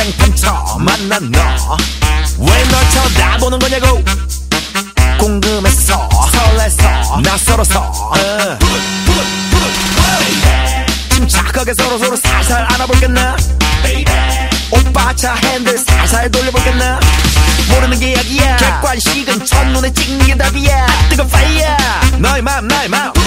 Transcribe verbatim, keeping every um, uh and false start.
생판 처음 만난 너 왜 널 쳐다보는 거냐고 궁금해서 설레서 낯설어서 uh. 침착하게 서로서로 살살 알아볼겠나 오빠 차 핸들 살살 돌려볼겠나 모르는 게 약이야 객관식은 첫눈에 찍는 게 답이야 뜨거운 파이어 너의 맘 나의 맘